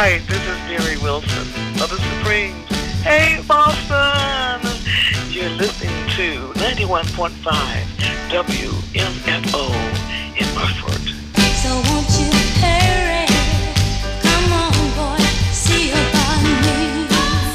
right, this is Mary Wilson of the Supremes. Hey, Boston! You're listening to 91.5 WMFO in Burford. So won't you hurry? Come on, boy, see about me.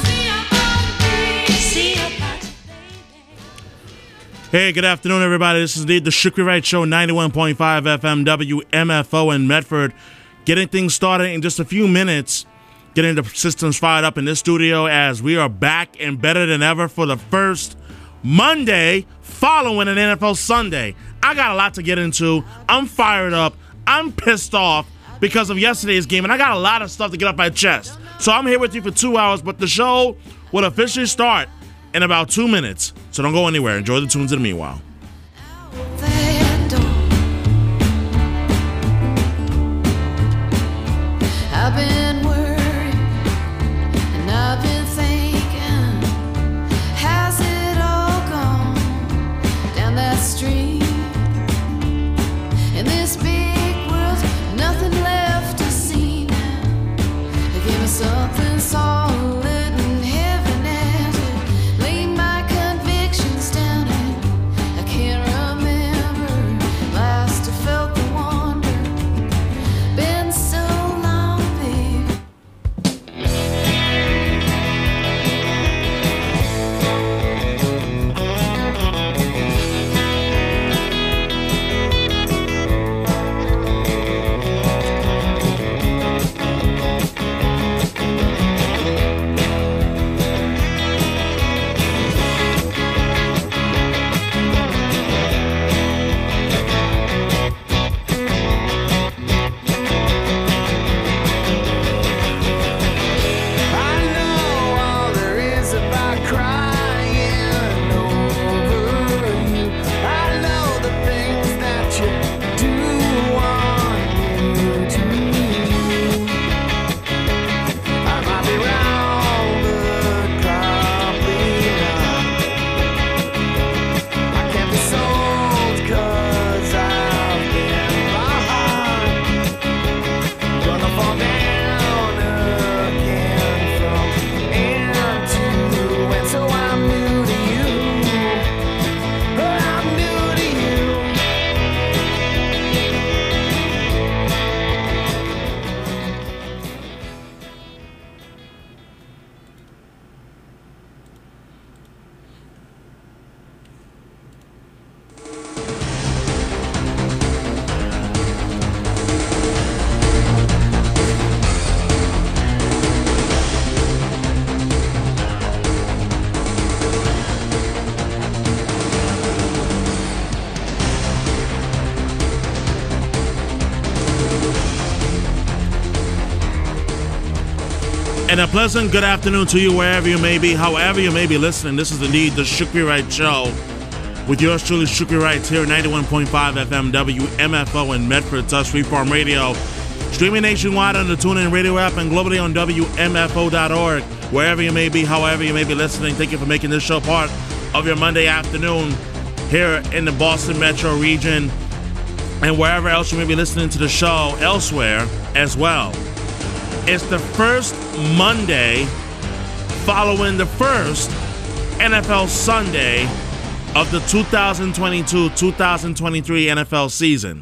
See about you, baby. Hey, good afternoon, everybody. This is the Shukri Wright Show, 91.5 FM WMFO in Medford. Getting things started in just a few minutes. Getting the systems fired up in this studio as we are back and better than ever for the first Monday following an NFL Sunday. I got a lot to get into. I'm fired up. I'm pissed off because of yesterday's game, and I got a lot of stuff to get off my chest. So I'm here with you for 2 hours, but the show will officially start in about 2 minutes. So don't go anywhere. Enjoy the tunes in the meanwhile. I've been worried and I've been thinking, has it all gone down that street? In this big world, nothing left to see now. Give me something solid and heavy as it lay my convictions down, and I can't remember last I felt the wonder. Been so long, baby. I know all there is about crying over you. I know the things that you do want you to. I might be wrong, but probably not. I can't be sold 'cause I've been behind. Gonna fall down again from end to end. So I'm new to you. I'm new to you. And a pleasant good afternoon to you wherever you may be, however you may be listening. This is indeed the Shukri Wright Show with yours truly, Shukri Wright, here at 91.5 FM WMFO in Medford, Touch Freeform Radio. Streaming nationwide on the TuneIn Radio app and globally on WMFO.org. Wherever you may be, however you may be listening, thank you for making this show part of your Monday afternoon here in the Boston metro region and wherever else you may be listening to the show elsewhere as well. It's the first Monday following the first NFL Sunday of the 2022-2023 NFL season.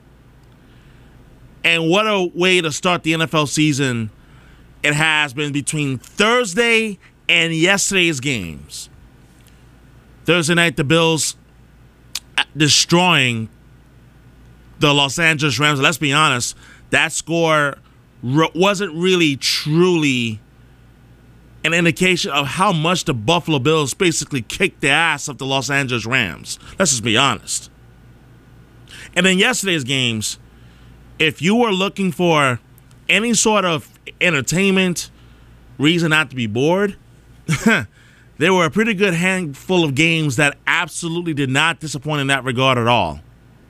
And what a way to start the NFL season it has been between Thursday and yesterday's games. Thursday night, the Bills destroying the Los Angeles Rams. Let's be honest, that score wasn't really truly an indication of how much the Buffalo Bills basically kicked the ass of the Los Angeles Rams. Let's just be honest. And in yesterday's games, if you were looking for any sort of entertainment, reason not to be bored, there were a pretty good handful of games that absolutely did not disappoint in that regard at all.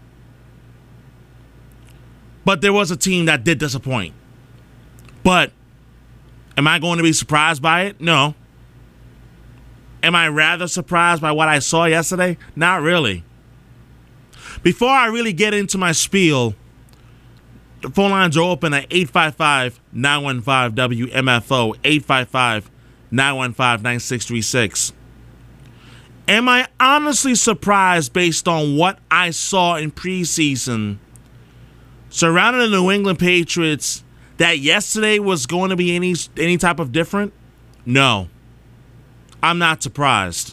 But there was a team that did disappoint. But am I going to be surprised by it? No. Am I rather surprised by what I saw yesterday? Not really. Before I really get into my spiel, The phone lines are open at 855-915-WMFO, 855-915-9636. Am I honestly surprised based on what I saw in preseason surrounding the New England Patriots that yesterday was going to be any type of different? No. I'm not surprised.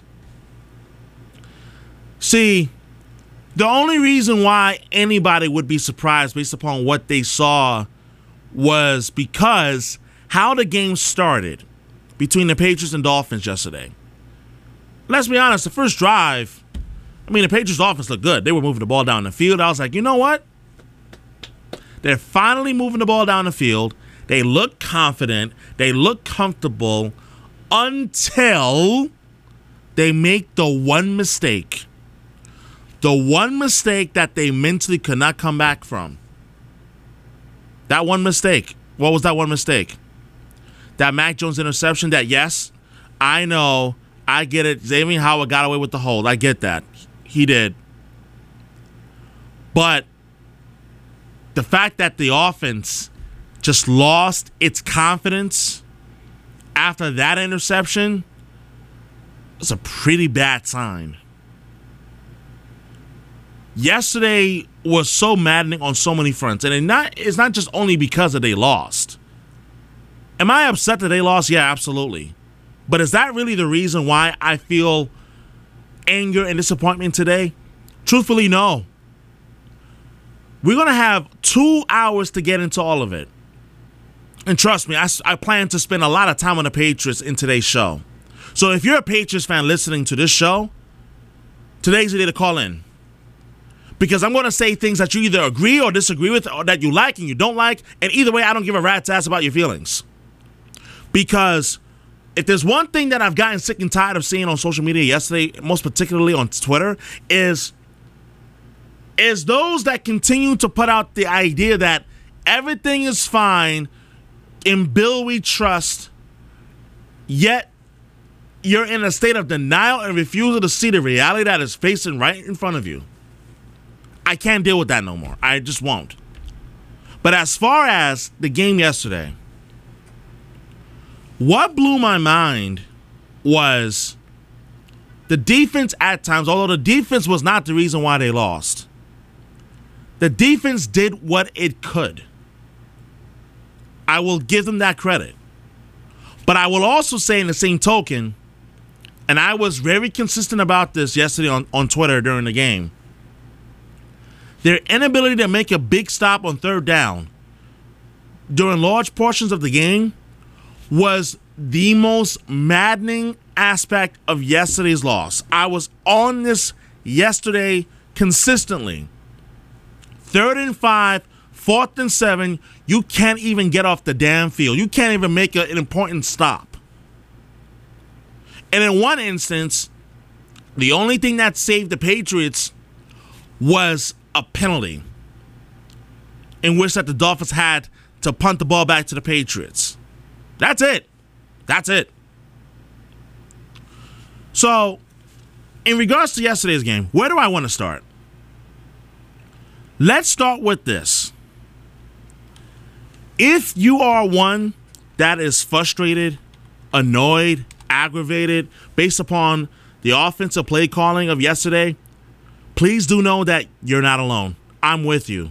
See, the only reason why anybody would be surprised based upon what they saw was because how the game started between the Patriots and Dolphins yesterday. Let's be honest, the first drive, the Patriots offense looked good. They were moving the ball down the field. I was like, you know what? They're finally moving the ball down the field. They look confident. They look comfortable until they make the one mistake. The one mistake that they mentally could not come back from. That one mistake. What was that one mistake? That Mac Jones interception that, yes, I know, I get it. Xavier Howard got away with the hold. I get that. He did. But the fact that the offense just lost its confidence after that interception was a pretty bad sign. Yesterday was so maddening on so many fronts, and it's not just only because that they lost. Am I upset that they lost? Yeah, absolutely. But is that really the reason why I feel anger and disappointment today? Truthfully, no. We're going to have 2 hours to get into all of it. And trust me, I plan to spend a lot of time on the Patriots in today's show. So if you're a Patriots fan listening to this show, today's the day to call in. Because I'm going to say things that you either agree or disagree with, or that you like and you don't like. And either way, I don't give a rat's ass about your feelings. Because if there's one thing that I've gotten sick and tired of seeing on social media yesterday, most particularly on Twitter, is those that continue to put out the idea that everything is fine, in Bill we trust, yet you're in a state of denial and refusal to see the reality that is facing right in front of you. I can't deal with that no more. I just won't. But as far as the game yesterday, what blew my mind was the defense at times, although the defense was not the reason why they lost. The defense did what it could. I will give them that credit. But I will also say in the same token, and I was very consistent about this yesterday on Twitter during the game, their inability to make a big stop on third down during large portions of the game was the most maddening aspect of yesterday's loss. I was on this yesterday consistently. 3rd and 5, 4th and 7, you can't even get off the damn field. You can't even make an important stop. And in one instance, the only thing that saved the Patriots was a penalty in which that the Dolphins had to punt the ball back to the Patriots. That's it. That's it. So, in regards to yesterday's game, where do I want to start? Let's start with this. If you are one that is frustrated, annoyed, aggravated based upon the offensive play calling of yesterday, please do know that you're not alone. I'm with you.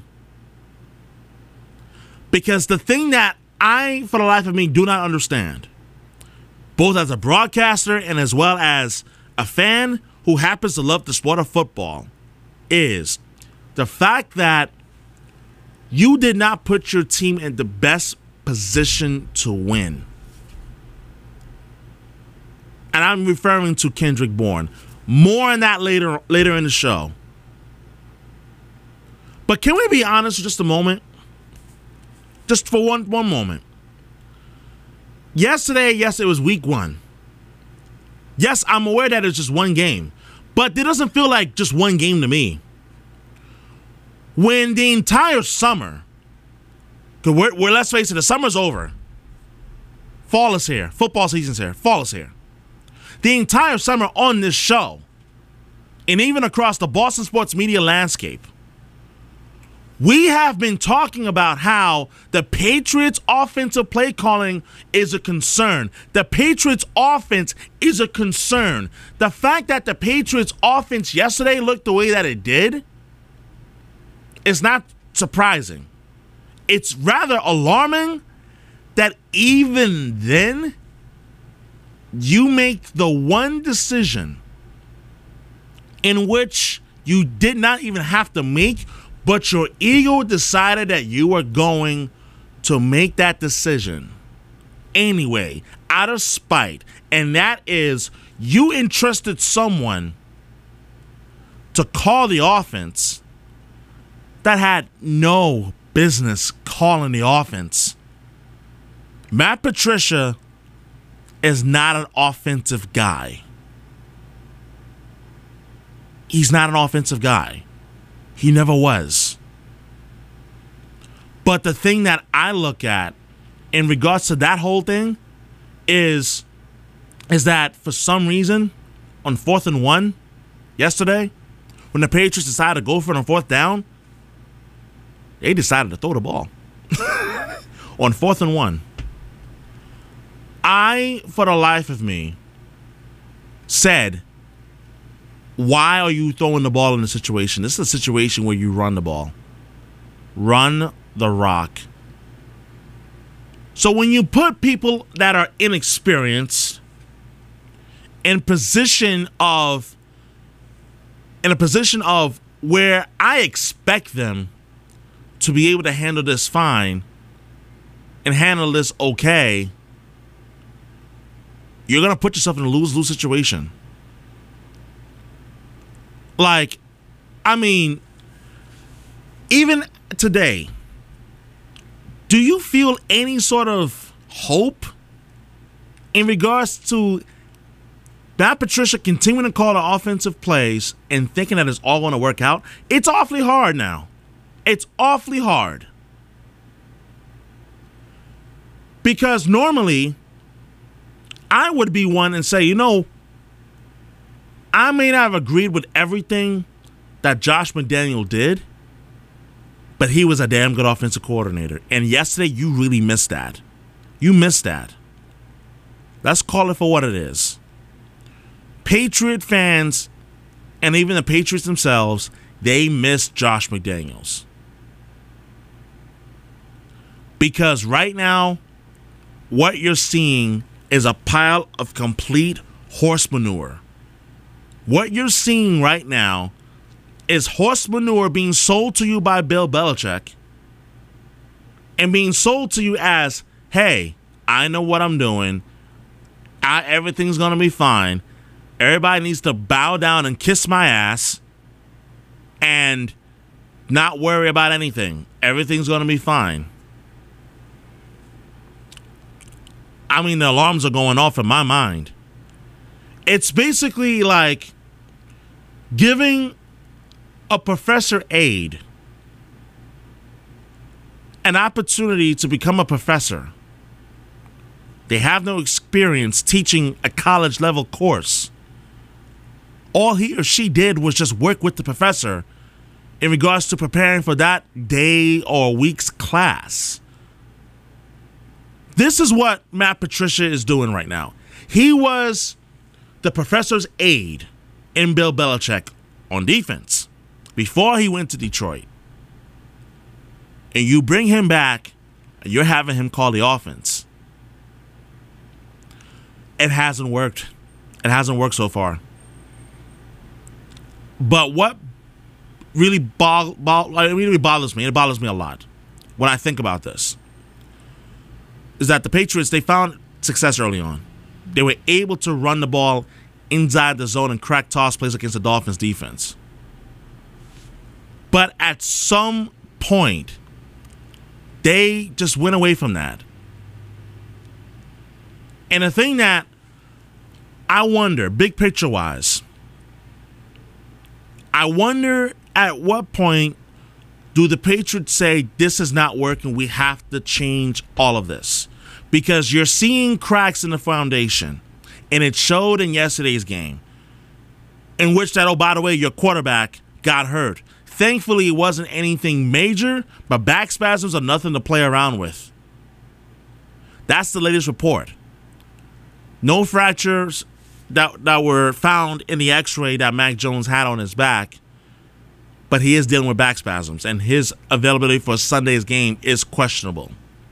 Because the thing that I, for the life of me, do not understand, both as a broadcaster and as well as a fan who happens to love the sport of football, is the fact that you did not put your team in the best position to win. And I'm referring to Kendrick Bourne. More on that later in the show. But can we be honest for just a moment? Just for one moment. Yesterday, yes, it was week 1. Yes, I'm aware that it's just one game. But it doesn't feel like just one game to me. When the entire summer, because let's face it, the summer's over. Fall is here. Football season's here. Fall is here. The entire summer on this show, and even across the Boston sports media landscape, We have been talking about how the Patriots' offensive play calling is a concern. The Patriots' offense is a concern. The fact that the Patriots' offense yesterday looked the way that it did is not surprising. It's rather alarming that even then you make the one decision in which you did not even have to make, but your ego decided that you were going to make that decision anyway, out of spite. And that is, you entrusted someone to call the offense that had no business calling the offense. Matt Patricia is not an offensive guy. He's not an offensive guy. He never was. But the thing that I look at in regards to that whole thing is that for some reason on 4th and 1 yesterday, when the Patriots decided to go for it on 4th down, they decided to throw the ball. On 4th and 1. I, for the life of me, said, why are you throwing the ball in this situation? This is a situation where you run the ball. Run the rock. So when you put people that are inexperienced in a position of where I expect them to be able to handle this fine and handle this okay, you're going to put yourself in a lose-lose situation. Like, I mean, even today, do you feel any sort of hope in regards to Matt Patricia continuing to call the offensive plays and thinking that it's all going to work out? It's awfully hard now. It's awfully hard. Because normally, I would be one and say, I may not have agreed with everything that Josh McDaniel did, but he was a damn good offensive coordinator. And yesterday, you really missed that. You missed that. Let's call it for what it is. Patriot fans, and even the Patriots themselves, they missed Josh McDaniels. Because right now, what you're seeing is a pile of complete horse manure. What you're seeing right now is horse manure being sold to you by Bill Belichick and being sold to you as, hey, I know what I'm doing. Everything's going to be fine. Everybody needs to bow down and kiss my ass and not worry about anything. Everything's going to be fine. I mean, the alarms are going off in my mind. It's basically like giving a professor aide an opportunity to become a professor. They have no experience teaching a college level course. All he or she did was just work with the professor in regards to preparing for that day or week's class. This is what Matt Patricia is doing right now. He was the professor's aide in Bill Belichick on defense before he went to Detroit. And you bring him back and you're having him call the offense. It hasn't worked. It hasn't worked so far. But what really bothers me, it bothers me a lot when I think about this, is that the Patriots, they found success early on. They were able to run the ball inside the zone and crack toss plays against the Dolphins defense. But at some point, they just went away from that. And the thing that I wonder, big picture wise, I wonder at what point do the Patriots say this is not working, we have to change all of this? Because you're seeing cracks in the foundation. And it showed in yesterday's game, in which that, oh, by the way, your quarterback got hurt. Thankfully, it wasn't anything major, but back spasms are nothing to play around with. That's the latest report. No fractures that were found in the x-ray that Mac Jones had on his back, but he is dealing with back spasms, and his availability for Sunday's game is questionable.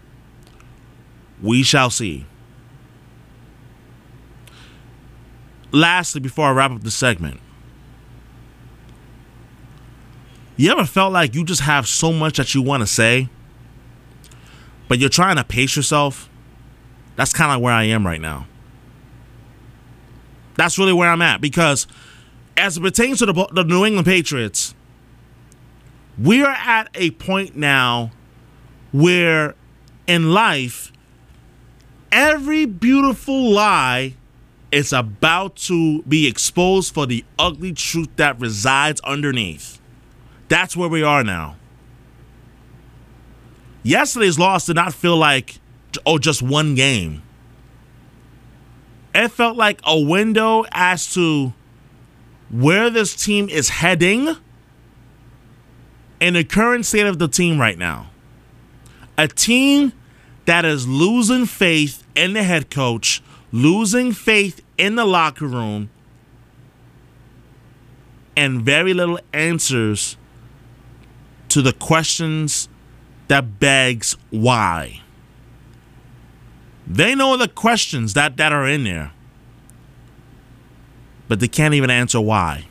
We shall see. Lastly, before I wrap up the segment, you ever felt like you just have so much that you want to say, but you're trying to pace yourself? That's kind of where I am right now. That's really where I'm at, because as it pertains to the New England Patriots, we are at a point now where in life, every beautiful lie is about to be exposed for the ugly truth that resides underneath. That's where we are now. Yesterday's loss did not feel like, just one game. It felt like a window as to where this team is heading and the current state of the team right now. A team that is losing faith in the head coach, losing faith in the locker room, and very little answers to the questions that begs why. They know the questions that are in there, but they can't even answer why.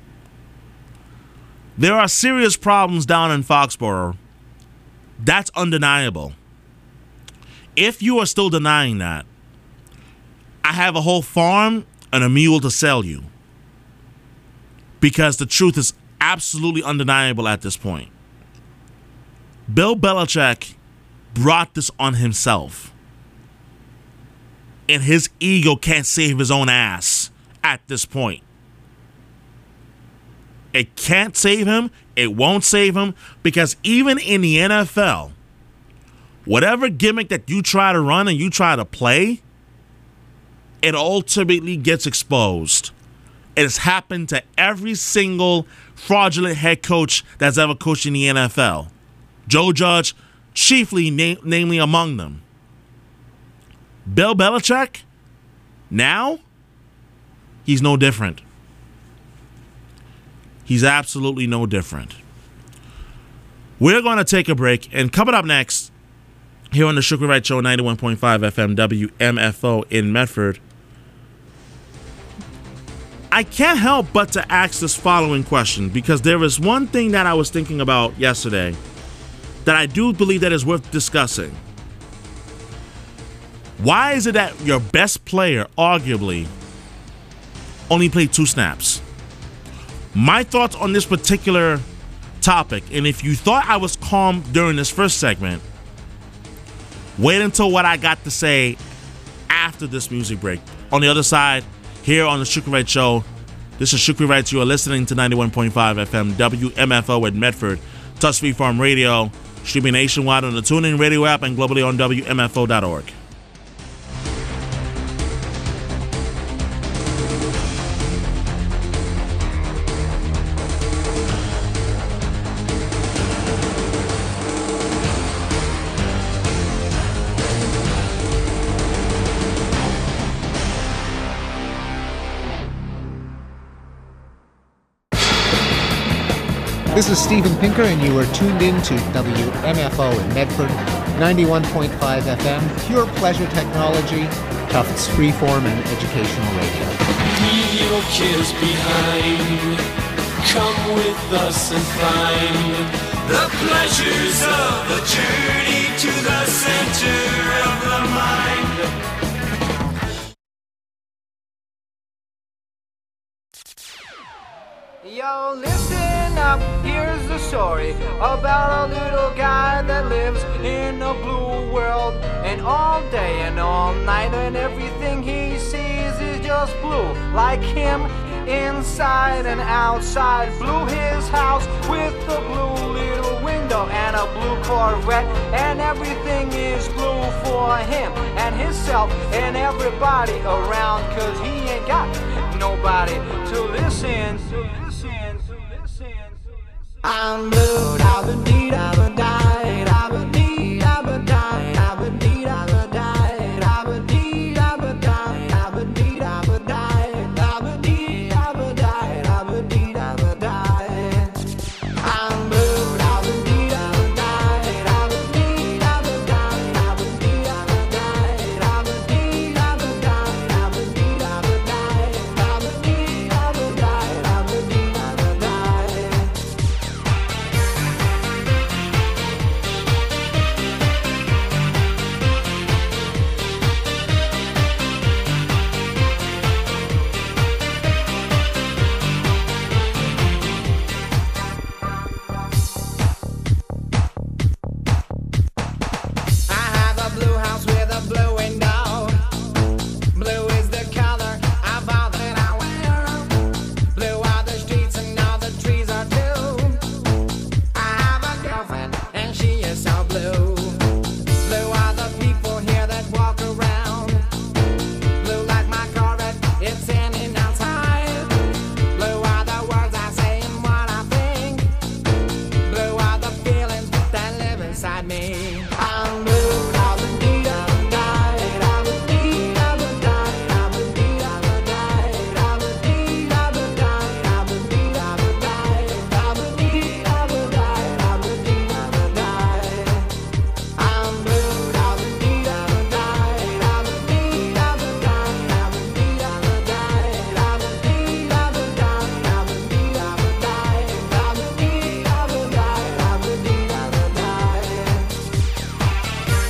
There are serious problems down in Foxborough. That's undeniable. If you are still denying that, I have a whole farm and a mule to sell you, because the truth is absolutely undeniable at this point. Bill Belichick brought this on himself, and his ego can't save his own ass at this point. It can't save him. It won't save him, because even in the NFL, whatever gimmick that you try to run and you try to play, it ultimately gets exposed. It has happened to every single fraudulent head coach that's ever coached in the NFL. Joe Judge, chiefly, namely among them. Bill Belichick, now, he's no different. He's absolutely no different. We're going to take a break, and coming up next, here on the Sugar Wright Show, 91.5 FM WMFO in Medford, I can't help but to ask this following question, because there is one thing that I was thinking about yesterday that I do believe that is worth discussing. Why is it that your best player, arguably, only played 2 snaps? My thoughts on this particular topic, and if you thought I was calm during this first segment, wait until what I got to say after this music break. On the other side, here on the Sugar Wright Show, this is Sugar Wright. You are listening to 91.5 FM WMFO in Medford, Touch Free Farm Radio, streaming nationwide on the TuneIn Radio app and globally on WMFO.org. This is Steven Pinker, and you are tuned in to WMFO in Medford, 91.5 FM, pure pleasure technology, Tufts freeform and educational radio. Leave your kids behind. Come with us and find the pleasures of the journey to the center of the mind. Yo, listen up, here's the story about a little guy that lives in a blue world. And all day and all night, and everything he sees is just blue. Like him, inside and outside. Blue his house with a blue little window and a blue Corvette. And everything is blue for him and himself and everybody around. Cause he ain't got nobody to listen. I'm blue, I've been deed, I've been died, I've been deed, I've been died, I've been deed, I've been died, I've been deed, I've been died, I've been deed, I've been died, I've been deed, I've been died, I've been deed, I've been died. I'm blue, I've been deed, I've been died, I've been deed, I've been died, I've been deed, I've been died, I've been deed, I've been died, I've been deed, I've been died, I've been deed, I've been died, I've been deed, I've been died. I have a blue house with a blue window. Blue is the color of all that I wear. Blue are the streets and all the trees are too. I have a girlfriend and she is so blue. Blue are the people here that walk around. Blue like my Corvette, it's in and outside. Blue are the words I say and what I think. Blue are the feelings that live inside me. I'm blue, I've been deed, I've been died, I've been deed, I've been died, I've been deed, I've been died, I've been deed, I've been died, I've been deed, I've been died, I've been deed, I've been died, I've been deed, I've been died. I'm blue, I've been deed, I've been died, I've been deed, I've been died, I've been deed, I've been died, I've been deed, I've been died, I've been deed, I've been died, I've been deed, I've been died, I've been deed, I've been died.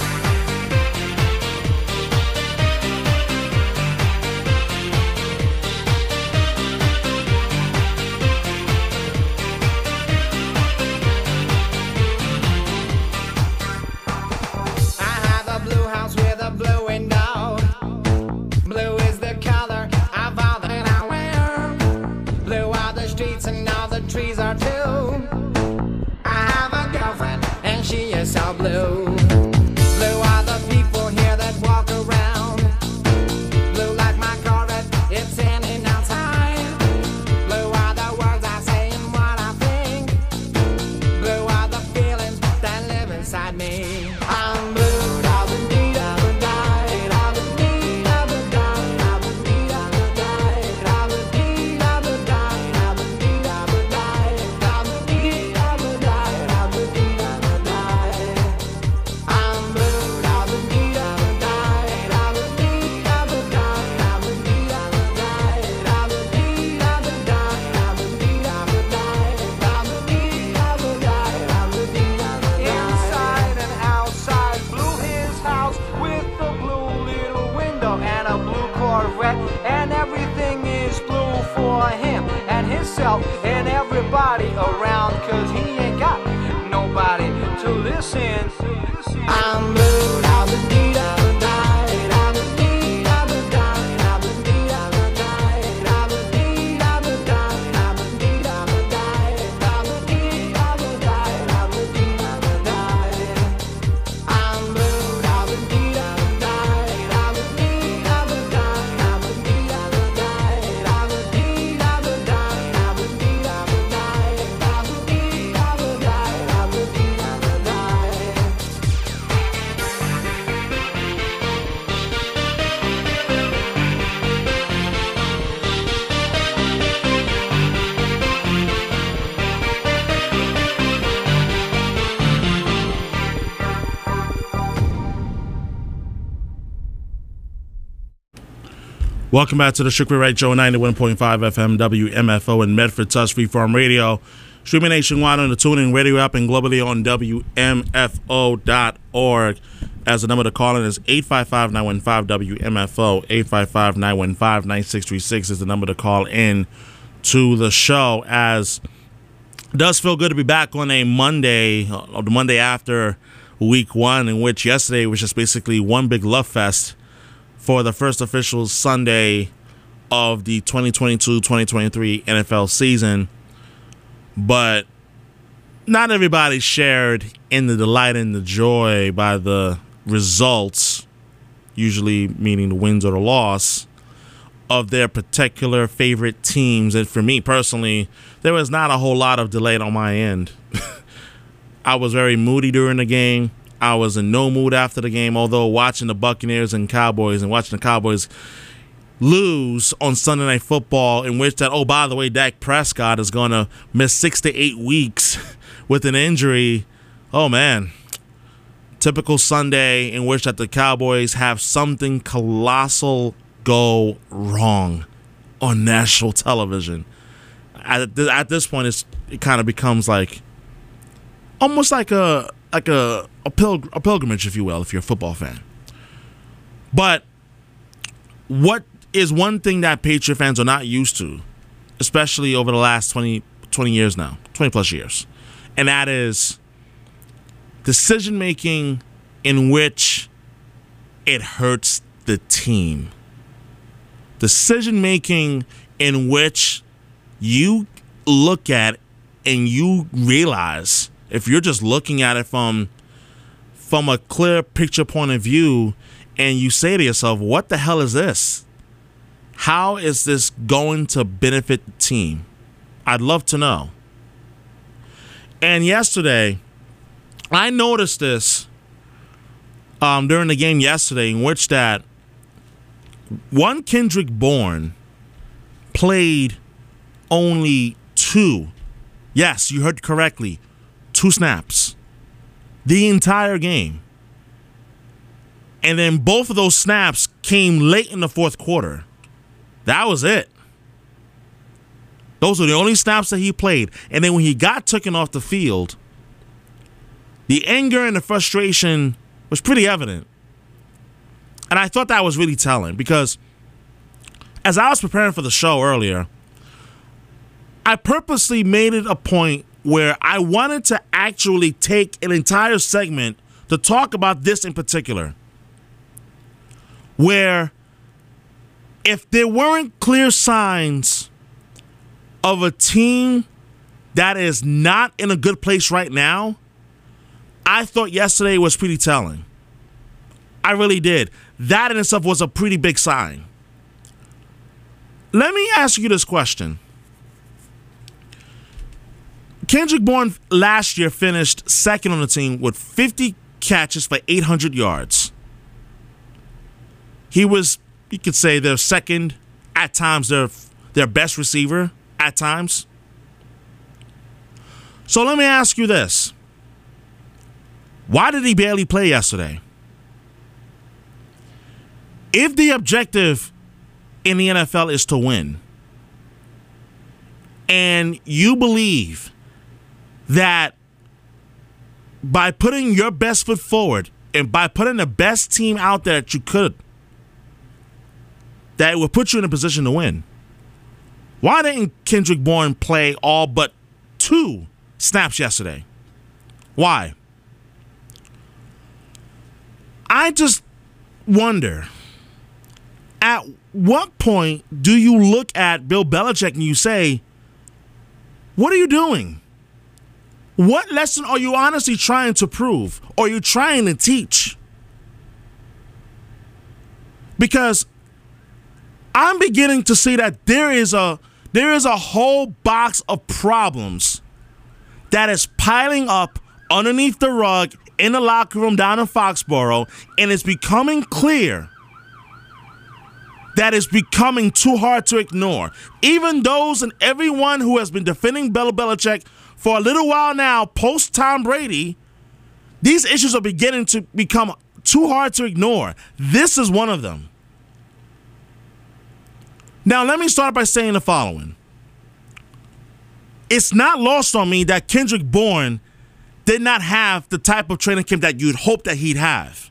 I have a blue house with a blue window. Blue is the color of all that I wear. Blue are the streets and all the trees are too. I have a girlfriend and she is so blue. Blue are the people here that walk around. Blue like my Corvette, it's in and outside. Blue are the words I say and what I think. Blue are the feelings that live inside me. I'm blue, I've been deed, I've been died, I've been deed, I've been died, I've been deed, I've been died, I've been deed, I've been died, I've been deed, I've been died, I've been deed, I've been died, I've been deed, I've been died. I'm blue, I've been deed, I've been died, I've been deed, I've been died, I've been deed, I've been died, I've been deed, I've been died, I've been deed, I've been died, I've been deed, I've been died, I've been deed, I've been died. Inside and outside, blue his house with a blue little window and a blue Corvette, and everything is blue for him and himself and everybody around, 'cause he ain't got nobody to listen. I'm blue, I've been deed, I've been died, I've been deed, I've been died, I've been deed, I've been died, I've been deed, I've been died, I've been deed, I've been died, I've been deed, I've been died, I've been deed, I've been died. I'm blue, I've been deed, I've been died, I've been deed, I've been died, I've been deed, I've been died, I've been deed, I've been died, I've been deed, I've been died, I've been deed, I've been died, I've been deed, I've been died. Welcome back to the Strictly Right Show, 91.5 FM WMFO in Medford, Touch Free Farm Radio. Streaming nationwide on the TuneIn Radio app and globally on WMFO.org. As the number to call in is 855-915-WMFO. 855-915-9636 is the number to call in to the show. As it does feel good to be back on a Monday, or the Monday after week one, in which yesterday was just basically one big love fest for the first official Sunday of the 2022-2023 NFL season. But not everybody shared in the delight and the joy by the results, usually meaning the wins or the loss, of their particular favorite teams. And for me personally, there was not a whole lot of delay on my end. I was very moody during the game. I was in no mood after the game, although watching the Buccaneers and Cowboys and watching the Cowboys lose on Sunday Night Football, in which that, oh, by the way, Dak Prescott is going to miss 6 to 8 weeks with an injury. Oh, man. Typical Sunday in which that the Cowboys have something colossal go wrong on national television. At this point, it kind of becomes like almost like a pilgrimage, if you will, if you're a football fan. But what is one thing that Patriot fans are not used to, especially over the last 20 years now, 20 plus years, and that is decision-making in which it hurts the team. Decision-making in which you look at and you realize, if you're just looking at it from a clear picture point of view, and you say to yourself, what the hell is this? How is this going to benefit the team? I'd love to know. And yesterday, I noticed this during the game yesterday, in which that one Kendrick Bourne played only 2. Yes, you heard correctly. 2 snaps. The entire game. And then both of those snaps came late in the fourth quarter. That was it. Those were the only snaps that he played. And then when he got taken off the field, the anger and the frustration was pretty evident. And I thought that was really telling, because as I was preparing for the show earlier, I purposely made it a point where I wanted to actually take an entire segment to talk about this in particular. Where if there weren't clear signs of a team that is not in a good place right now, I thought yesterday was pretty telling. I really did. That in itself was a pretty big sign. Let me ask you this question. Kendrick Bourne last year finished second on the team with 50 catches for 800 yards. He was, you could say, their second, at times their best receiver, at times. So let me ask you this. Why did he barely play yesterday? If the objective in the NFL is to win, and you believe that by putting your best foot forward and by putting the best team out there that you could, that it will put you in a position to win, why didn't Kendrick Bourne play all but 2 snaps yesterday? Why? I just wonder, at what point do you look at Bill Belichick and you say, what are you doing? What lesson are you honestly trying to prove? Or are you trying to teach? Because I'm beginning to see that there is a whole box of problems that is piling up underneath the rug in the locker room down in Foxborough, and it's becoming clear that it's becoming too hard to ignore. Even those and everyone who has been defending Bill Belichick for a little while now, post Tom Brady, these issues are beginning to become too hard to ignore. This is one of them. Now, let me start by saying the following. It's not lost on me that Kendrick Bourne did not have the type of training camp that you'd hope that he'd have.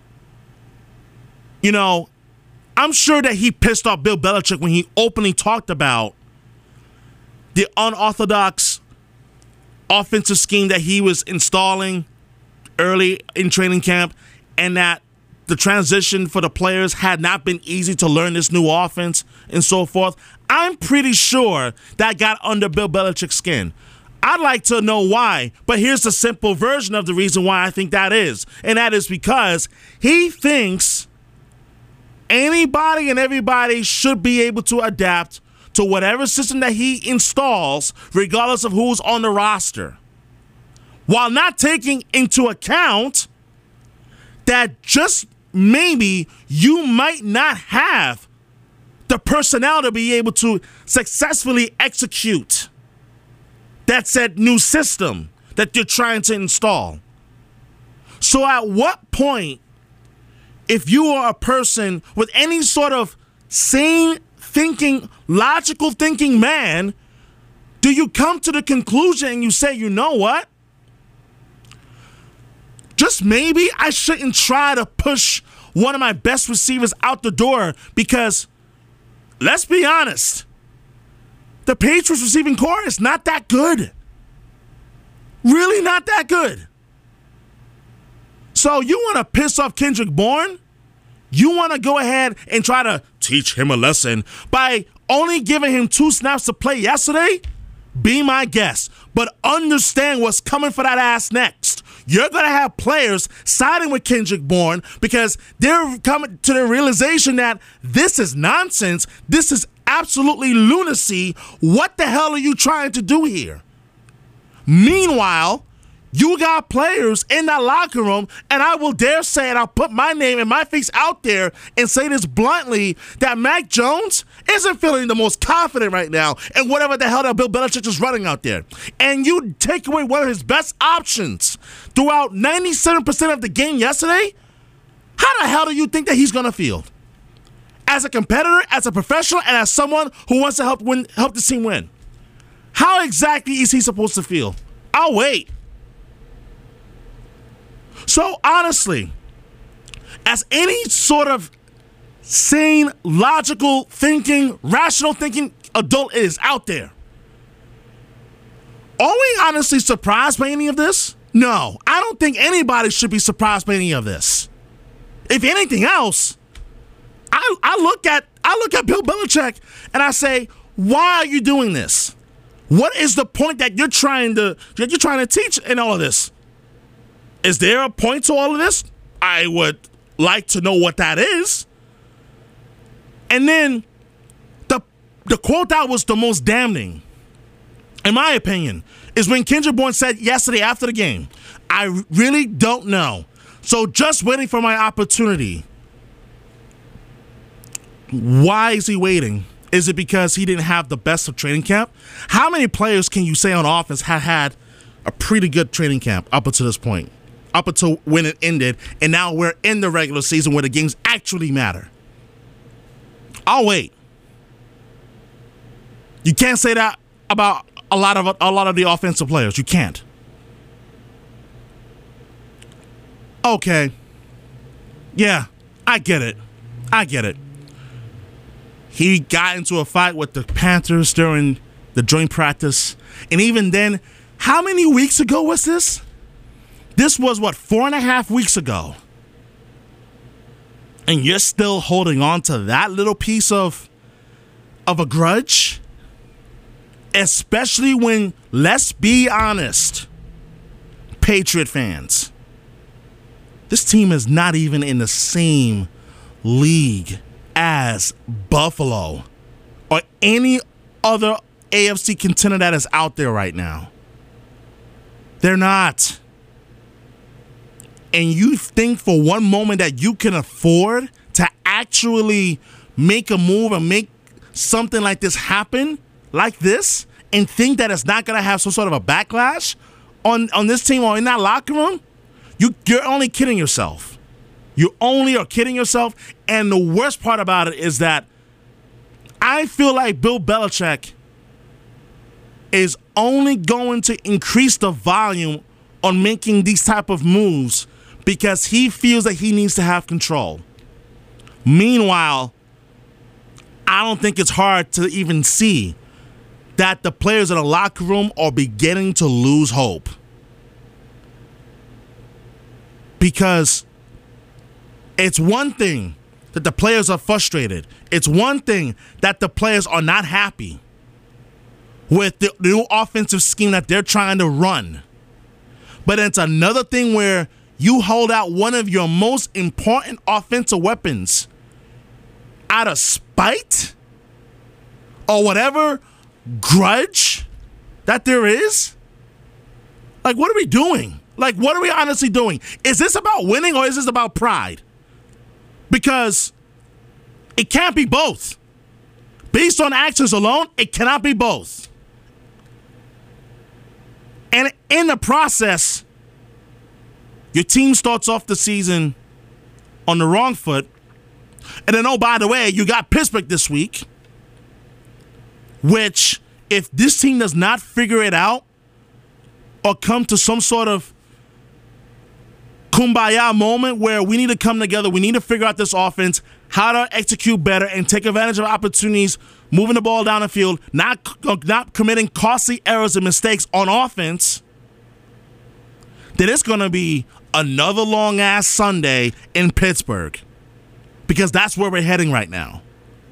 You know, I'm sure that he pissed off Bill Belichick when he openly talked about the unorthodox offensive scheme that he was installing early in training camp, and that the transition for the players had not been easy to learn this new offense and so forth. I'm pretty sure that got under Bill Belichick's skin. I'd like to know why, but here's the simple version of the reason why I think that is. And that is because he thinks, Anybody and everybody should be able to adapt to whatever system that he installs, regardless of who's on the roster, while not taking into account that just maybe you might not have the personnel to be able to successfully execute that said new system that you're trying to install. So at what point, if you are a person with any sort of sane thinking, logical thinking man, do you come to the conclusion and you say, you know what? Just maybe I shouldn't try to push one of my best receivers out the door because, let's be honest, the Patriots receiving core is not that good. Really not that good. So you want to piss off Kendrick Bourne? You want to go ahead and try to teach him a lesson by only giving him 2 snaps to play yesterday? Be my guest. But understand what's coming for that ass next. You're going to have players siding with Kendrick Bourne because they're coming to the realization that this is nonsense. This is absolutely lunacy. What the hell are you trying to do here? Meanwhile, you got players in that locker room, and I will dare say it, I'll put my name and my face out there and say this bluntly, that Mac Jones isn't feeling the most confident right now in whatever the hell that Bill Belichick is running out there. And you take away one of his best options throughout 97% of the game yesterday, how the hell do you think that he's going to feel? As a competitor, as a professional, and as someone who wants to help the team win. How exactly is he supposed to feel? I'll wait. So honestly, as any sort of sane, logical thinking, rational thinking adult is out there, are we honestly surprised by any of this? No, I don't think anybody should be surprised by any of this. If anything else, I look at Bill Belichick and I say, why are you doing this? What is the point that you're trying to teach in all of this? Is there a point to all of this? I would like to know what that is. And then the quote that was the most damning, in my opinion, is when Kendrick Bourne said yesterday after the game, I really don't know. So just waiting for my opportunity. Why is he waiting? Is it because he didn't have the best of training camp? How many players can you say on offense had a pretty good training camp up until this point? Up until when it ended, and now we're in the regular season where the games actually matter. I'll wait. You can't say that about a lot of the offensive players. You can't. Okay. Yeah, I get it. He got into a fight with the Panthers during the joint practice. And even then, how many weeks ago was this? This was, 4.5 weeks ago. And you're still holding on to that little piece of a grudge? Especially when, let's be honest, Patriot fans, this team is not even in the same league as Buffalo or any other AFC contender that is out there right now. They're not. And you think for one moment that you can afford to actually make a move and make something like this happen, like this, and think that it's not going to have some sort of a backlash on this team or in that locker room? You're only kidding yourself. You only are kidding yourself. And the worst part about it is that I feel like Bill Belichick is only going to increase the volume on making these type of moves because he feels that he needs to have control. Meanwhile, I don't think it's hard to even see that the players in the locker room are beginning to lose hope. Because it's one thing that the players are frustrated. It's one thing that the players are not happy with the new offensive scheme that they're trying to run. But it's another thing where you hold out one of your most important offensive weapons out of spite or whatever grudge that there is? Like, what are we doing? Like, what are we honestly doing? Is this about winning or is this about pride? Because it can't be both. Based on actions alone, it cannot be both. And in the process, your team starts off the season on the wrong foot. And then, oh, by the way, you got Pittsburgh this week, which, if this team does not figure it out or come to some sort of kumbaya moment where we need to come together, we need to figure out this offense, how to execute better and take advantage of opportunities, moving the ball down the field, not committing costly errors and mistakes on offense, then it's going to be another long-ass Sunday in Pittsburgh, because that's where we're heading right now.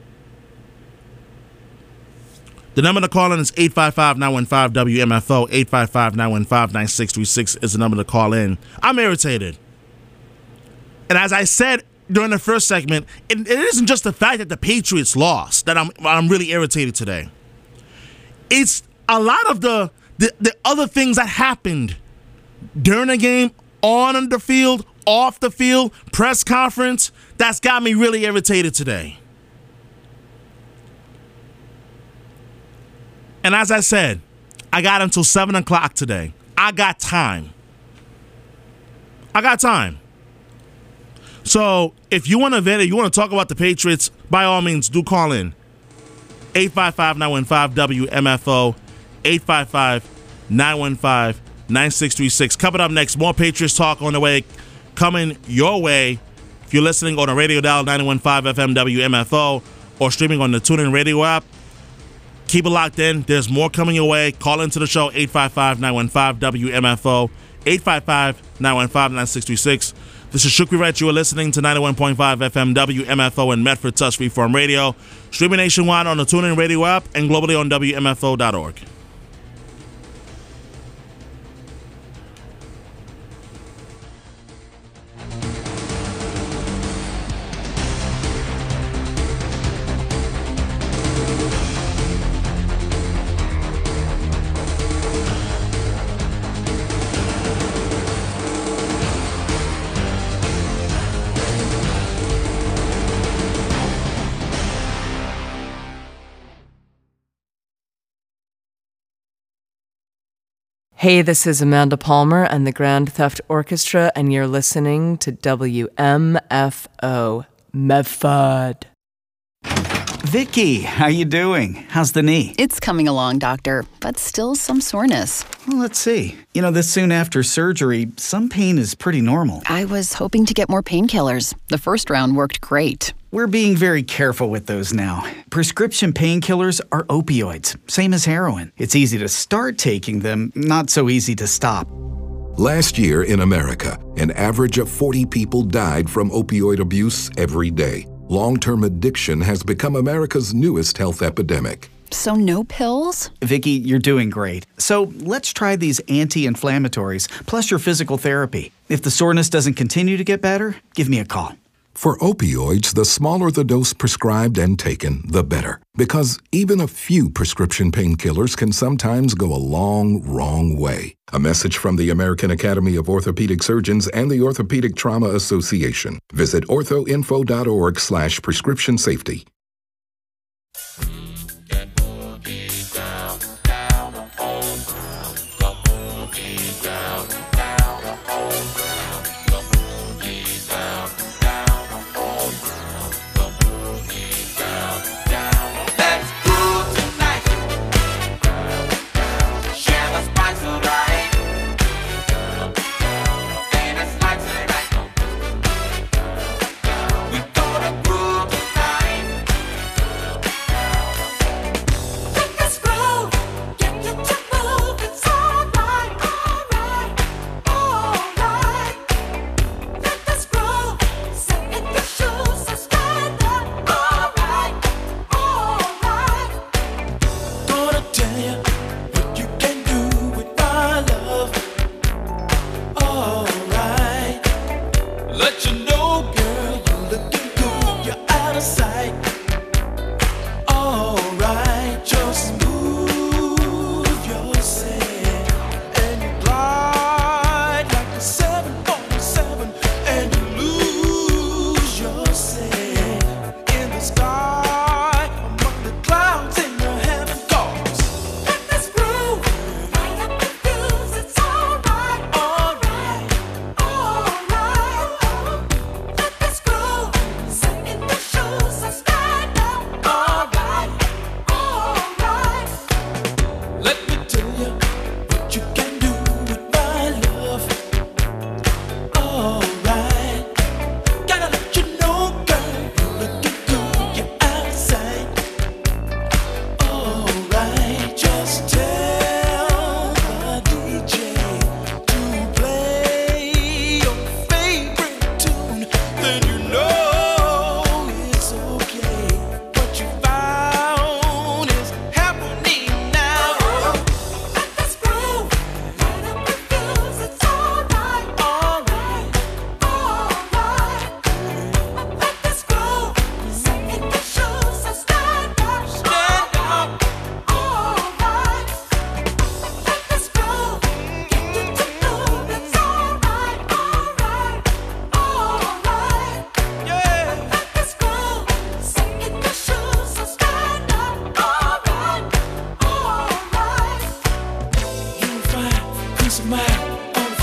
The number to call in is 855-915-WMFO, 855-915-9636 is the number to call in. I'm irritated. And as I said during the first segment, it isn't just the fact that the Patriots lost that I'm really irritated today. It's a lot of the other things that happened during the game, on the field, off the field, press conference, that's got me really irritated today. And as I said, I got until 7 o'clock today. I got time. So if you want to vent, you want to talk about the Patriots, by all means, do call in. 855-915-WMFO, 855-915-9636. Coming up next, more Patriots talk on the way, coming your way. If you're listening on the radio dial 91.5 FM WMFO or streaming on the TuneIn Radio app, keep it locked in. There's more coming your way. Call into the show, 855-915-WMFO, 855-915-9636. This is Shukri Wright. You are listening to 91.5 FM WMFO in Medford, Touch Freeform Radio. Streaming nationwide on the TuneIn Radio app and globally on WMFO.org. Hey, this is Amanda Palmer and the Grand Theft Orchestra, and you're listening to WMFO Medford. Vicky, how you doing? How's the knee? It's coming along, doctor, but still some soreness. Well, let's see. You know, this soon after surgery, some pain is pretty normal. I was hoping to get more painkillers. The first round worked great. We're being very careful with those now. Prescription painkillers are opioids, same as heroin. It's easy to start taking them, not so easy to stop. Last year in America, an average of 40 people died from opioid abuse every day. Long-term addiction has become America's newest health epidemic. So no pills? Vicky, you're doing great. So let's try these anti-inflammatories, plus your physical therapy. If the soreness doesn't continue to get better, give me a call. For opioids, the smaller the dose prescribed and taken, the better. Because even a few prescription painkillers can sometimes go a long, wrong way. A message from the American Academy of Orthopedic Surgeons and the Orthopedic Trauma Association. Visit orthoinfo.org/prescription safety.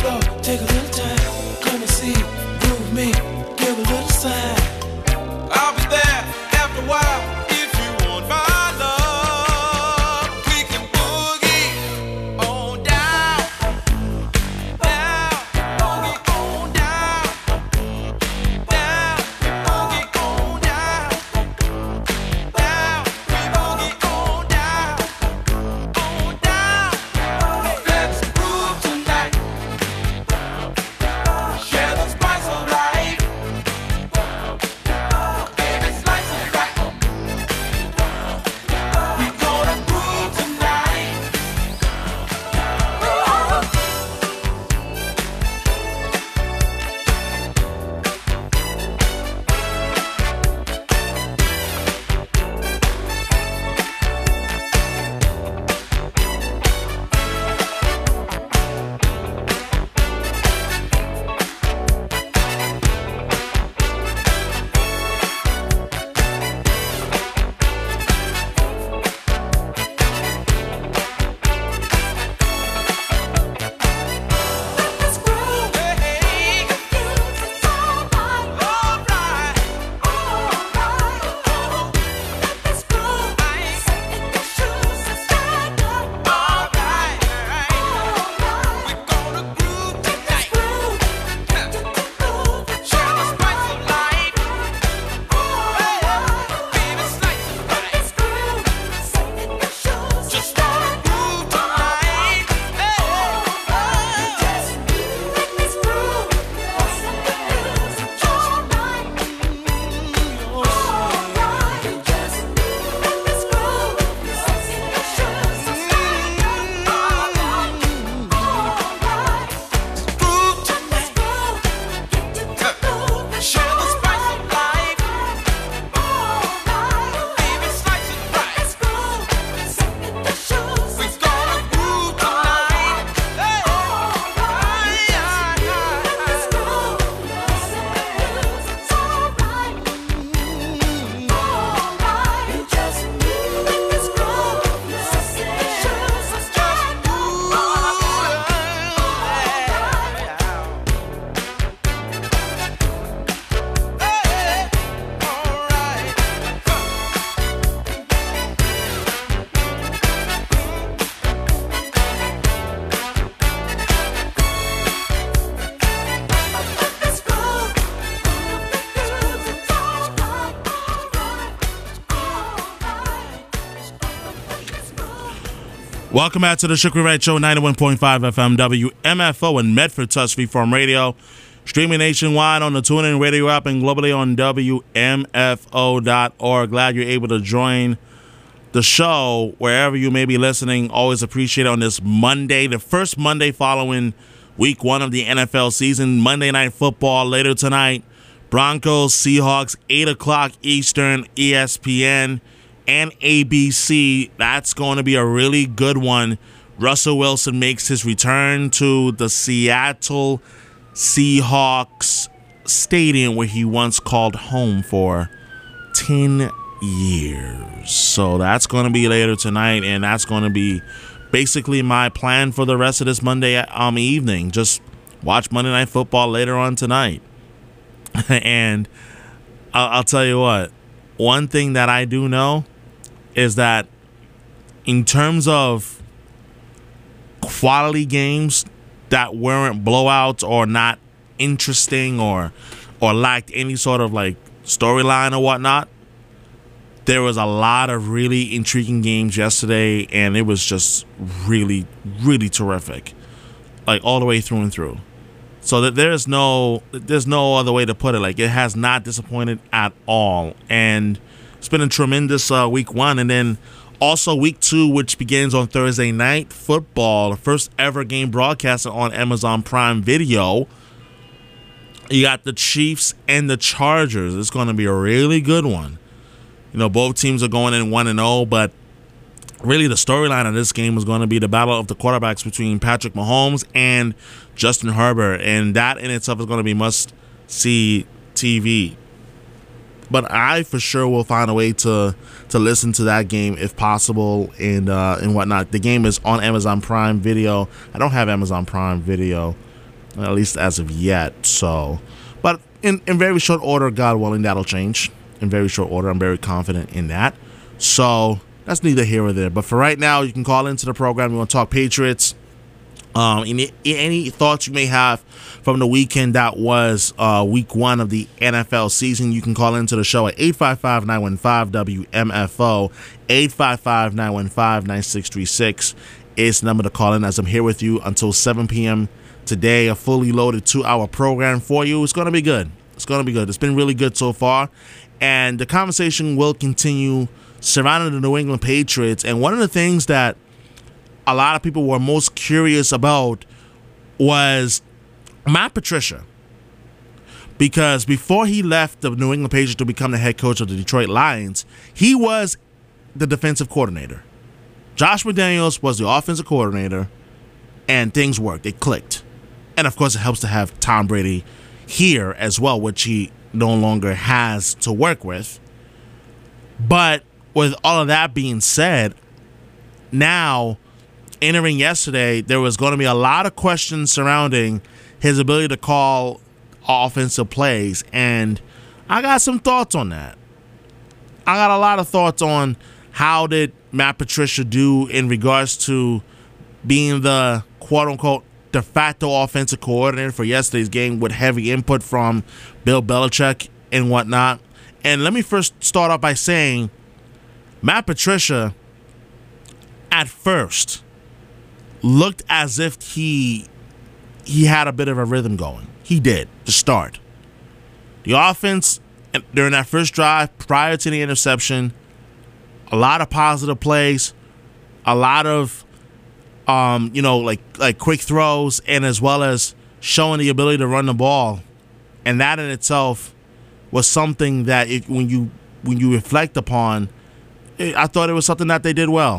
floor, take a little time. Come and see, groove me, give a little sign. I'll be there after a while. If you want my love, we can boogie on down, down, boogie on down, down, boogie on down, down, we boogie on down, on down. Let's groove tonight. Share the spice of life. Baby, slice it right. We gonna groove tonight. Let's groove. Hey, alright, let's groove. Set the shoes and stand up. Alright, we gonna groove tonight. Share the spice of life. Baby, slice it right. Just wanna groove tonight. Groove tonight. Share the spice of life. Baby, slice it right. We gonna groove tonight. Welcome back to the Shukri Wright Show, 91.5 FM WMFO in Medford, Touch Freeform Radio. Streaming nationwide on the TuneIn Radio app and globally on WMFO.org. Glad you're able to join the show wherever you may be listening. Always appreciate it on this Monday, the first Monday following week one of the NFL season. Monday Night Football later tonight. Broncos, Seahawks, 8 o'clock Eastern, ESPN and ABC. That's going to be a really good one. Russell Wilson makes his return to the Seattle Seahawks stadium where he once called home for 10 years. So that's going to be later tonight, and that's going to be basically my plan for the rest of this Monday evening. Just watch Monday Night Football later on tonight. And I'll tell you what, one thing that I do know is that in terms of quality games that weren't blowouts or not interesting or lacked any sort of like storyline or whatnot, there was a lot of really intriguing games yesterday, and it was just really, really terrific, like all the way through and through. So that there's no other way to put it. Like, it has not disappointed at all, and it's been a tremendous week one, and then also week two, which begins on Thursday night football, the first ever game broadcasted on Amazon Prime Video. You got the Chiefs and the Chargers. It's going to be a really good one. You know, both teams are going in 1-0, but really the storyline of this game is going to be the battle of the quarterbacks between Patrick Mahomes and Justin Herbert, and that in itself is going to be must-see TV. But I for sure will find a way to listen to that game if possible and whatnot. The game is on Amazon Prime Video. I don't have Amazon Prime Video, at least as of yet. So, but in very short order, God willing, that'll change. In very short order, I'm very confident in that. So that's neither here or there. But for right now, you can call into the program. You want to talk Patriots. Any thoughts you may have from the weekend that was week 1 of the NFL season, you can call into the show at 855-915-WMFO. 855-915-9636 is the number to call in, as I'm here with you until 7 p.m. today. A fully loaded 2-hour program for you. It's going to be good. It's going to be good. It's been really good so far. And the conversation will continue surrounding the New England Patriots. And one of the things that a lot of people were most curious about was Matt Patricia. Because before he left the New England Patriots to become the head coach of the Detroit Lions, he was the defensive coordinator. Josh McDaniels was the offensive coordinator, and things worked. They clicked. And, of course, it helps to have Tom Brady here as well, which he no longer has to work with. But with all of that being said, now, entering yesterday, there was going to be a lot of questions surrounding his ability to call offensive plays, and I got some thoughts on that. I got a lot of thoughts on how did Matt Patricia do in regards to being the quote-unquote de facto offensive coordinator for yesterday's game with heavy input from Bill Belichick and whatnot. And let me first start off by saying Matt Patricia, at first, looked as if he had a bit of a rhythm going. He did to start. The offense during that first drive prior to the interception, a lot of positive plays, a lot of like quick throws, and as well as showing the ability to run the ball. And that in itself was something that when you reflect upon, I thought it was something that they did well.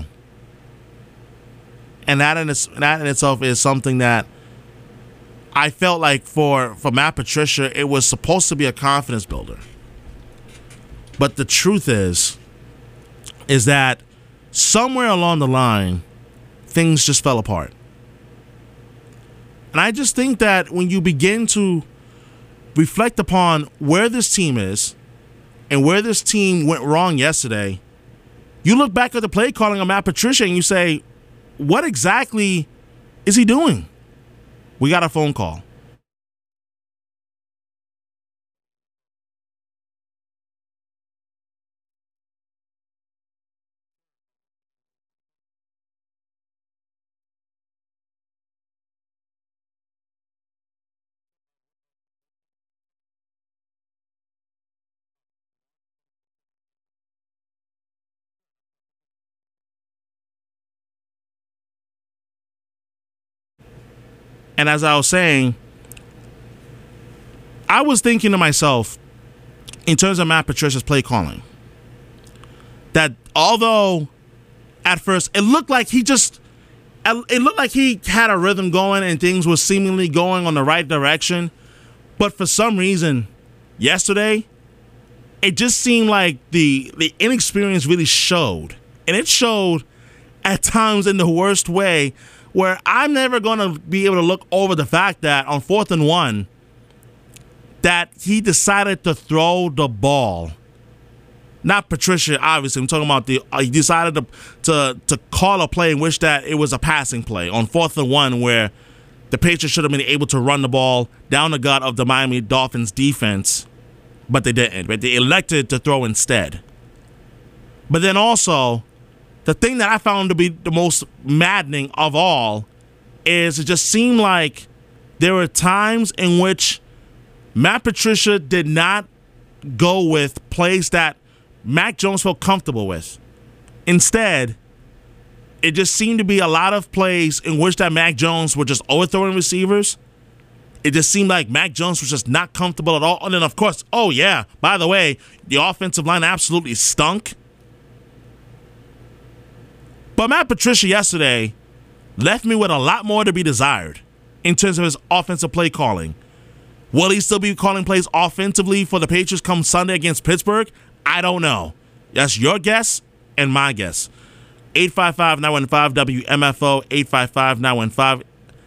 And that in itself is something that I felt like for Matt Patricia, it was supposed to be a confidence builder. But the truth is that somewhere along the line, things just fell apart. And I just think that when you begin to reflect upon where this team is and where this team went wrong yesterday, you look back at the play calling of Matt Patricia and you say, what exactly is he doing? We got a phone call. And as I was saying, I was thinking to myself, in terms of Matt Patricia's play calling, that although at first it looked like he had a rhythm going and things were seemingly going on the right direction, but for some reason, yesterday, it just seemed like the inexperience really showed. And it showed at times in the worst way, where I'm never going to be able to look over the fact that on 4th and 1, that he decided to throw the ball. Not Patricia, obviously. I'm talking about he decided to call a play in which that it was a passing play on 4th and 1, where the Patriots should have been able to run the ball down the gut of the Miami Dolphins defense, but they didn't. But they elected to throw instead. But then also, the thing that I found to be the most maddening of all is it just seemed like there were times in which Matt Patricia did not go with plays that Mac Jones felt comfortable with. Instead, it just seemed to be a lot of plays in which that Mac Jones were just overthrowing receivers. It just seemed like Mac Jones was just not comfortable at all. And then, of course, oh yeah, by the way, the offensive line absolutely stunk. But Matt Patricia yesterday left me with a lot more to be desired in terms of his offensive play calling. Will he still be calling plays offensively for the Patriots come Sunday against Pittsburgh? I don't know. That's your guess and my guess. 855-915-WMFO,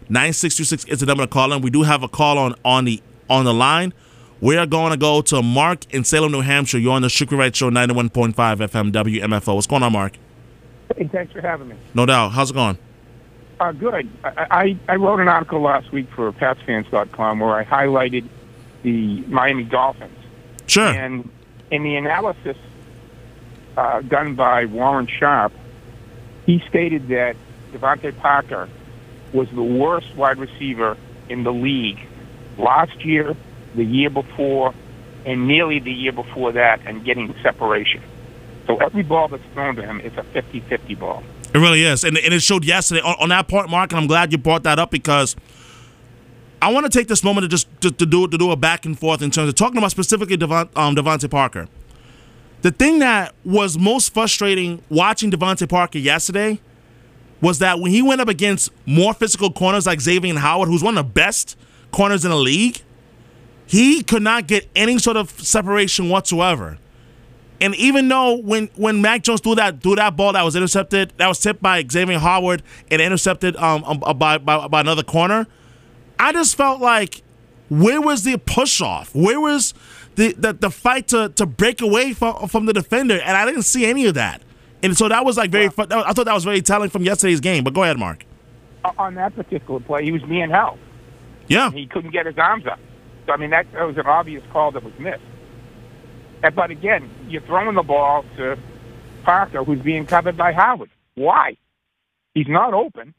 9626 is the number to call in. We do have a call on the line. We are going to go to Mark in Salem, New Hampshire. You're on the Shukri Wright Show, 91.5 FM WMFO. What's going on, Mark? Hey, thanks for having me. No doubt. How's it going? Good. I wrote an article last week for PatsFans.com where I highlighted the Miami Dolphins. Sure. And in the analysis done by Warren Sharp, he stated that Devontae Parker was the worst wide receiver in the league last year, the year before, and nearly the year before that, and getting separation. So every ball that's thrown to him is a 50-50 ball. It really is. And it showed yesterday on that point, Mark, and I'm glad you brought that up because I want to take this moment to do a back and forth in terms of talking about specifically Devontae Parker. The thing that was most frustrating watching Devontae Parker yesterday was that when he went up against more physical corners like Xavier Howard, who's one of the best corners in the league, he could not get any sort of separation whatsoever. And even though when Mac Jones threw that ball that was intercepted, that was tipped by Xavier Howard and intercepted by another corner, I just felt like, where was the push off? Where was the fight to break away from the defender? And I didn't see any of that. And so that was like I thought that was very telling from yesterday's game. But go ahead, Mark. On that particular play, he was being held. Yeah. He couldn't get his arms up. So, I mean, that was an obvious call that was missed. But again, you're throwing the ball to Parker, who's being covered by Howard. Why? He's not open.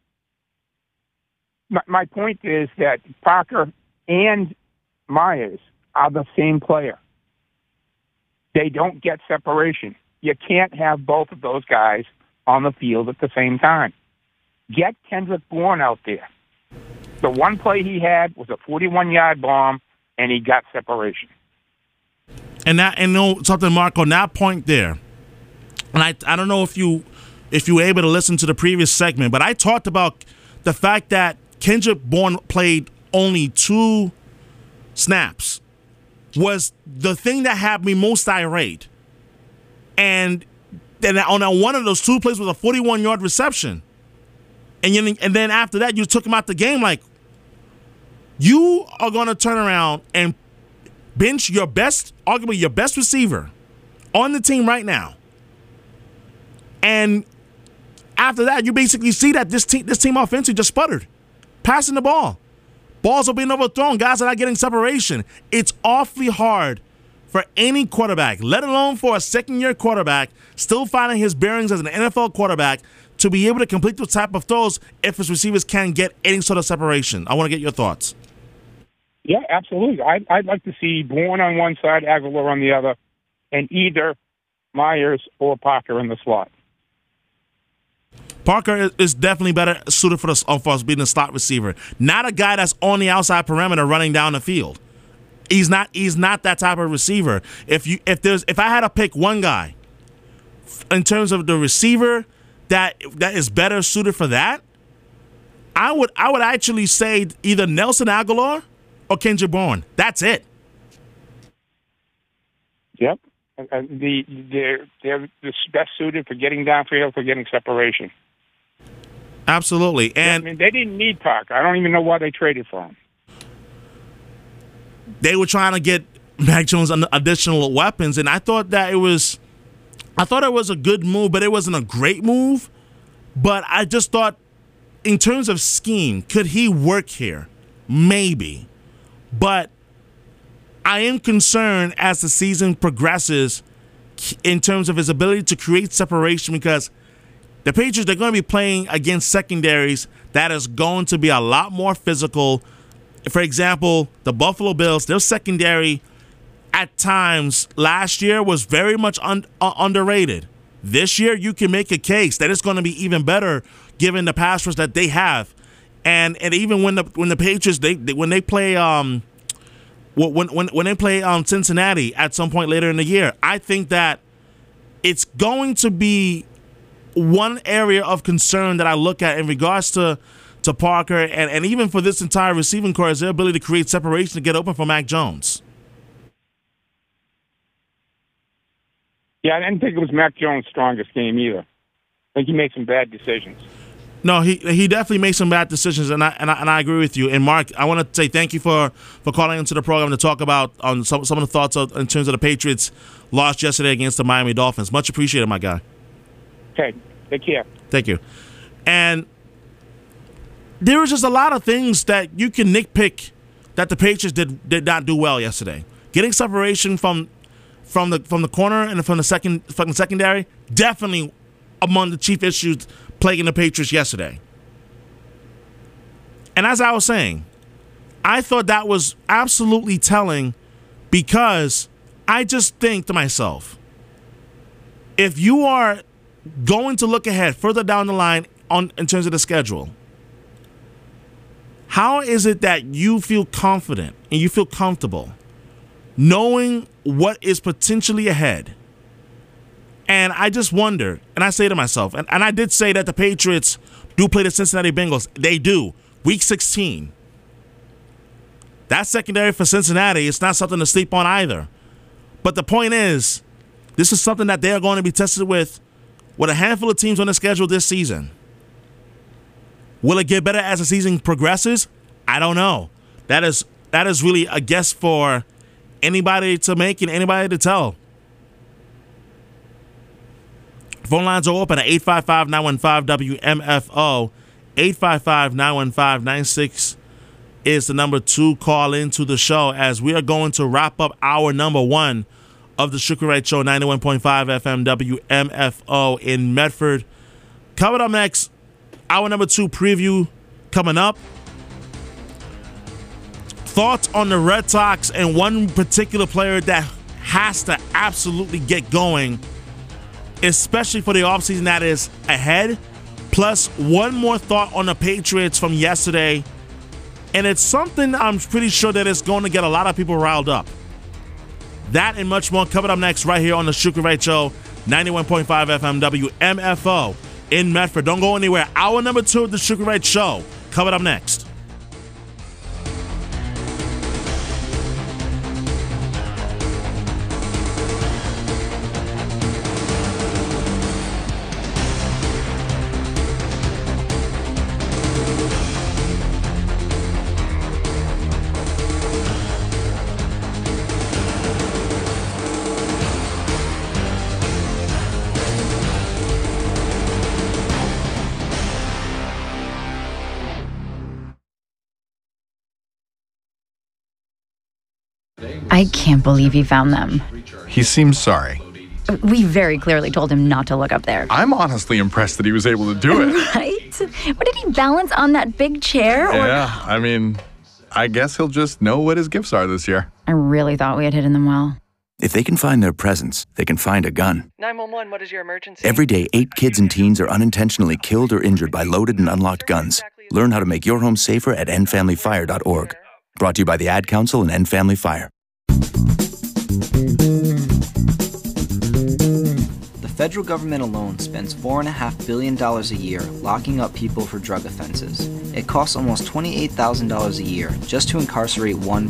My point is that Parker and Myers are the same player. They don't get separation. You can't have both of those guys on the field at the same time. Get Kendrick Bourne out there. The one play he had was a 41-yard bomb, and he got separation. And something, Mark, on that point there, and I don't know if you were able to listen to the previous segment, but I talked about the fact that Kendrick Bourne played only 2 snaps was the thing that had me most irate. And then on one of those 2 plays was a 41-yard reception. And then after that, you took him out the game. Like, you are going to turn around and bench arguably your best receiver on the team right now. And after that, you basically see that this team offensively just sputtered. Passing the ball. Balls are being overthrown. Guys are not getting separation. It's awfully hard for any quarterback, let alone for a second-year quarterback, still finding his bearings as an NFL quarterback, to be able to complete those type of throws if his receivers can't get any sort of separation. I want to get your thoughts. Yeah, absolutely. I'd like to see Bourne on one side, Aguilar on the other, and either Myers or Parker in the slot. Parker is definitely better suited for us being a slot receiver. Not a guy that's on the outside perimeter running down the field. He's not that type of receiver. If I had to pick one guy in terms of the receiver that is better suited for that, I would actually say either Nelson Aguilar or Kendrick Bourne. That's it. Yep. They're the best suited for getting downfield, for getting separation. Absolutely. And I mean, they didn't need Parker. I don't even know why they traded for him. They were trying to get Mac Jones additional weapons, and I thought it was a good move, but it wasn't a great move. But I just thought, in terms of scheme, could he work here? Maybe. But I am concerned as the season progresses in terms of his ability to create separation, because the Patriots, they're going to be playing against secondaries that is going to be a lot more physical. For example, the Buffalo Bills, their secondary at times last year was very much underrated. This year, you can make a case that it's going to be even better given the pass rush that they have. And even when the Patriots when they play Cincinnati at some point later in the year, I think that it's going to be one area of concern that I look at in regards to Parker and even for this entire receiving core is their ability to create separation to get open for Mac Jones. Yeah, I didn't think it was Mac Jones' strongest game either. I think he made some bad decisions. No, he definitely made some bad decisions, and I agree with you. And Mark, I want to say thank you for calling into the program to talk about some of the thoughts in terms of the Patriots' loss yesterday against the Miami Dolphins. Much appreciated, my guy. Okay, take care. Thank you. And there was just a lot of things that you can nitpick that the Patriots did not do well yesterday. Getting separation from the corner and from the secondary, definitely among the chief issues plaguing the Patriots yesterday. And as I was saying, I thought that was absolutely telling, because I just think to myself, if you are going to look ahead further down the line in terms of the schedule, how is it that you feel confident and you feel comfortable knowing what is potentially ahead? And I just wonder, and I say to myself, and I did say that the Patriots do play the Cincinnati Bengals. They do. Week 16. That secondary for Cincinnati, it's not something to sleep on either. But the point is, this is something that they are going to be tested with a handful of teams on the schedule this season. Will it get better as the season progresses? I don't know. That is really a guess for anybody to make and anybody to tell. Phone lines are open at 855-915-WMFO. 855-915-96 is the number to call into the show, as we are going to wrap up hour number 1 of the Shukri Wright Show, 91.5 FM WMFO in Medford. Coming up next, hour number 2 preview coming up. Thoughts on the Red Sox and one particular player that has to absolutely get going, especially for the offseason that is ahead. Plus, one more thought on the Patriots from yesterday. And it's something I'm pretty sure that it's going to get a lot of people riled up. That and much more coming up next right here on the Shukri Wright Show, 91.5 FM WMFO in Medford. Don't go anywhere. Hour number 2 of the Shukri Wright Show coming up next. I can't believe he found them. He seems sorry. We very clearly told him not to look up there. I'm honestly impressed that he was able to do it. Right? What, did he balance on that big chair? Yeah, I mean, I guess he'll just know what his gifts are this year. I really thought we had hidden them well. If they can find their presents, they can find a gun. 911, what is your emergency? Every day, 8 kids and teens are unintentionally killed or injured by loaded and unlocked guns. Learn how to make your home safer at endfamilyfire.org. Brought to you by the Ad Council and End Family Fire. The federal government alone spends $4.5 billion a year locking up people for drug offenses. It costs almost $28,000 a year just to incarcerate one